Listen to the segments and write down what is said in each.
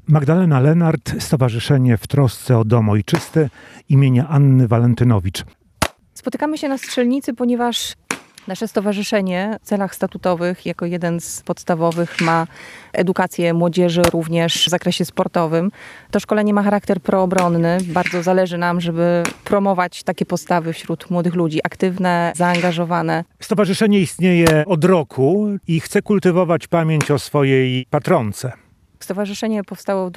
Magdalena Lenart, Stowarzyszenie w trosce o dom ojczysty imienia Anny Walentynowicz. Spotykamy się na Strzelnicy, ponieważ nasze stowarzyszenie w celach statutowych jako jeden z podstawowych ma edukację młodzieży również w zakresie sportowym. To szkolenie ma charakter proobronny. Bardzo zależy nam, żeby promować takie postawy wśród młodych ludzi, aktywne, zaangażowane. Stowarzyszenie istnieje od roku i chce kultywować pamięć o swojej patronce. Stowarzyszenie powstało w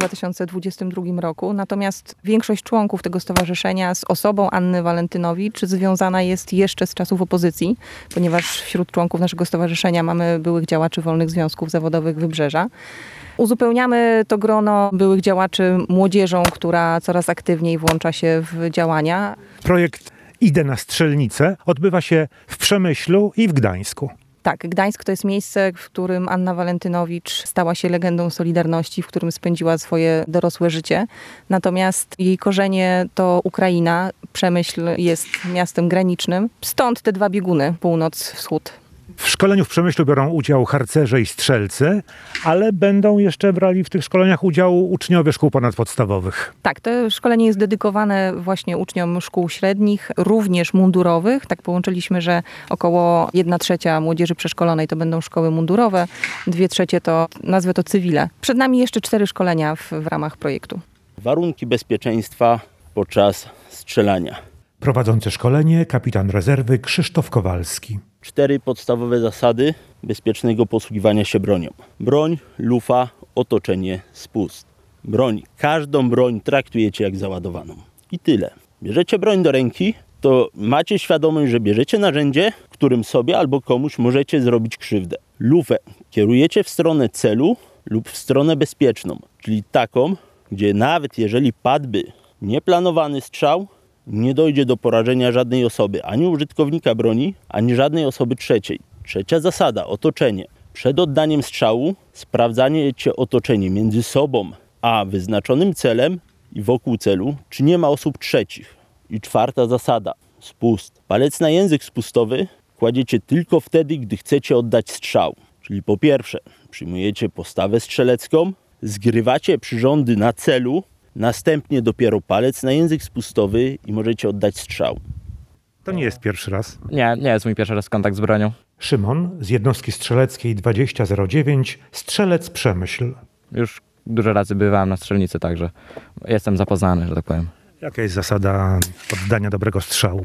2022 roku, natomiast większość członków tego stowarzyszenia z osobą Anny Walentynowicz związana jest jeszcze z czasów opozycji, ponieważ wśród członków naszego stowarzyszenia mamy byłych działaczy wolnych związków zawodowych Wybrzeża. Uzupełniamy to grono byłych działaczy młodzieżą, która coraz aktywniej włącza się w działania. Projekt Idę na Strzelnicę odbywa się w Przemyślu i w Gdańsku. Tak, Gdańsk to jest miejsce, w którym Anna Walentynowicz stała się legendą Solidarności, w którym spędziła swoje dorosłe życie. Natomiast jej korzenie to Ukraina. Przemyśl jest miastem granicznym. Stąd te dwa bieguny, północ-wschód. W szkoleniu w Przemyślu biorą udział harcerze i strzelcy, ale będą jeszcze brali w tych szkoleniach udział uczniowie szkół ponadpodstawowych. Tak, to szkolenie jest dedykowane właśnie uczniom szkół średnich, również mundurowych. Tak połączyliśmy, że około 1/3 młodzieży przeszkolonej to będą szkoły mundurowe, 2/3 to, nazwę to cywile. Przed nami jeszcze 4 szkolenia w ramach projektu. Warunki bezpieczeństwa podczas strzelania. Prowadzący szkolenie kapitan rezerwy Krzysztof Kowalski. 4 podstawowe zasady bezpiecznego posługiwania się bronią. Broń, lufa, otoczenie, spust. Broń. Każdą broń traktujecie jak załadowaną. I tyle. Bierzecie broń do ręki, to macie świadomość, że bierzecie narzędzie, którym sobie albo komuś możecie zrobić krzywdę. Lufę kierujecie w stronę celu lub w stronę bezpieczną, czyli taką, gdzie nawet jeżeli padłby nieplanowany strzał, nie dojdzie do porażenia żadnej osoby, ani użytkownika broni, ani żadnej osoby trzeciej. Trzecia zasada, otoczenie. Przed oddaniem strzału sprawdzajcie otoczenie między sobą a wyznaczonym celem i wokół celu, czy nie ma osób trzecich. I 4. zasada, spust. Palec na język spustowy kładziecie tylko wtedy, gdy chcecie oddać strzał. Czyli po pierwsze, przyjmujecie postawę strzelecką, zgrywacie przyrządy na celu, następnie dopiero palec na język spustowy i możecie oddać strzał. To nie jest pierwszy raz. Nie jest mój pierwszy raz kontakt z bronią. Szymon z jednostki strzeleckiej 2009, strzelec Przemyśl. Już dużo razy bywałem na strzelnicy, także jestem zapoznany, że tak powiem. Jaka jest zasada oddania dobrego strzału?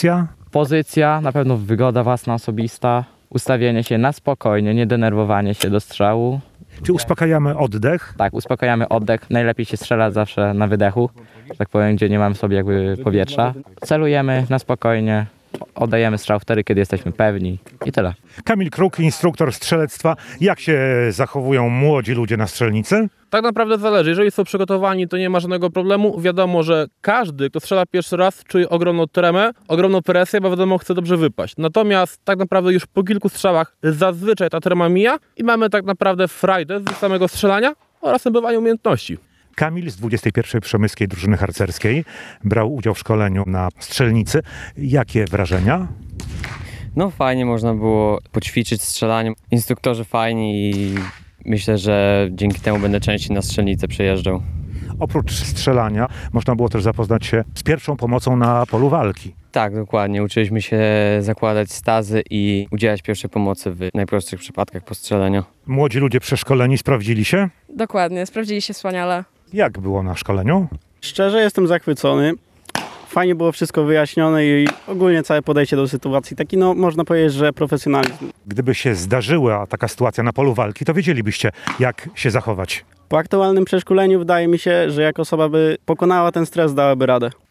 Pozycja, na pewno wygoda własna, osobista, ustawienie się na spokojnie, nie denerwowanie się do strzału. Czy uspokajamy oddech? Tak, uspokajamy oddech. Najlepiej się strzela zawsze na wydechu, że tak powiem, gdzie nie mamy w sobie jakby powietrza. Celujemy na spokojnie, oddajemy strzał wtedy, kiedy jesteśmy pewni i tyle. Kamil Kruk, instruktor strzelectwa. Jak się zachowują młodzi ludzie na strzelnicy? Tak naprawdę zależy. Jeżeli są przygotowani, to nie ma żadnego problemu. Wiadomo, że każdy, kto strzela pierwszy raz, czuje ogromną tremę, ogromną presję, bo wiadomo, chce dobrze wypaść. Natomiast tak naprawdę już po kilku strzałach zazwyczaj ta trema mija i mamy tak naprawdę frajdę z samego strzelania oraz nabywania umiejętności. Kamil z 21. Przemyskiej Drużyny Harcerskiej brał udział w szkoleniu na strzelnicy. Jakie wrażenia? No fajnie można było poćwiczyć strzelanie. Instruktorzy fajni i myślę, że dzięki temu będę częściej na strzelnicę przyjeżdżał. Oprócz strzelania można było też zapoznać się z pierwszą pomocą na polu walki. Tak, dokładnie. Uczyliśmy się zakładać stazy i udzielać pierwszej pomocy w najprostszych przypadkach postrzelenia. Młodzi ludzie przeszkoleni sprawdzili się? Dokładnie, sprawdzili się wspaniale. Jak było na szkoleniu? Szczerze jestem zachwycony. Fajnie było wszystko wyjaśnione i ogólnie całe podejście do sytuacji. Taki, można powiedzieć, że profesjonalizm. Gdyby się zdarzyła taka sytuacja na polu walki, to wiedzielibyście, jak się zachować. Po aktualnym przeszkoleniu wydaje mi się, że jak osoba by pokonała ten stres, dałaby radę.